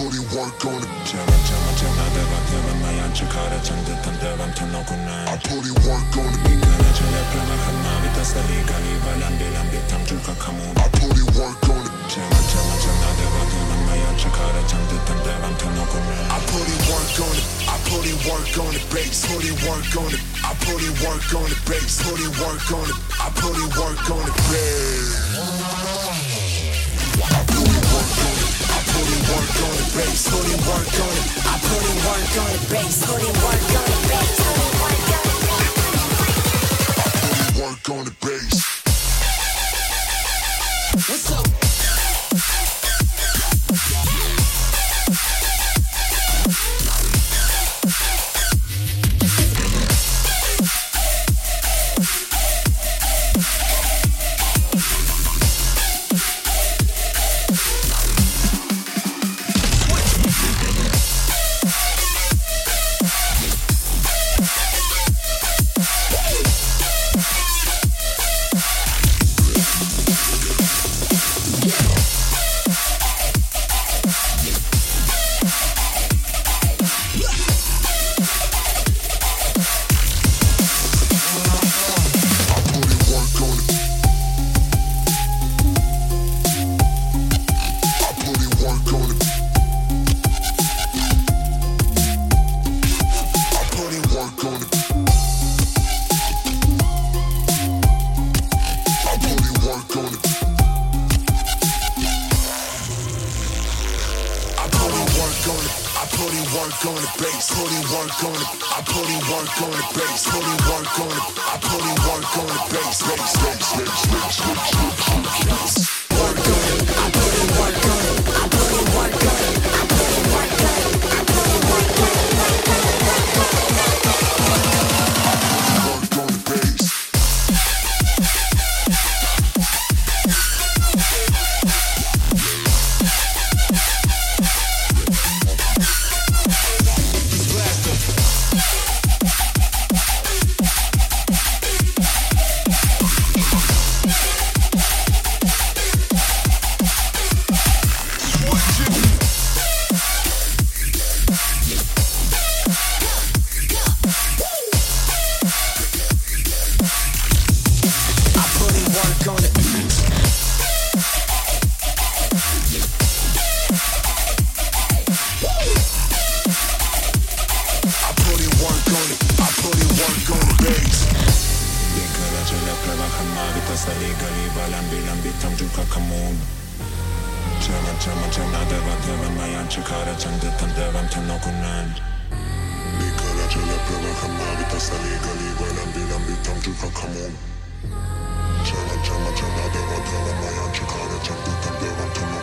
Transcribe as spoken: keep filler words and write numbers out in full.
put in work on it. 제발 제발 제발 내가 내가 나한테 가르친 듯한 대감탄 너구나. I put in work on it. 이간의 전략병을 한 마비 다 살리가니 발란비란 비탐 줄까 카문. I put in work on it. 제발 제발 제발 내가 내가 나한테 가르친 듯한 대감탄 너구나. I put in work on it. I put in work on it, bass. Put in work on it. I put in work on it, bass. Put in work on it. I put in work on it, bass. I put in work on it. I put in work on it, bass. Put in work on it. I put in work on it, bass. Put in work on it, bass. Put in work on it, bass. I put in work on it, bass. What's up? Çemen çemen çemen deva deva mayan çıkara çandı tandevam tanokunan. Nikara çele prava hama vita sali gali valan bilam bitam juka kamun. Çemen çemen çemen deva deva mayan çıkara çandı tandevam tanokunan.